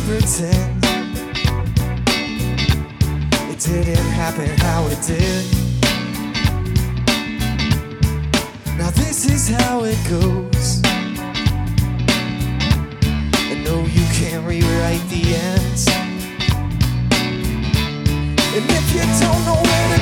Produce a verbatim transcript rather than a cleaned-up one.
pretend it didn't happen how it did. Now this is how it goes. And no, you can't rewrite the ends. And if you don't know where to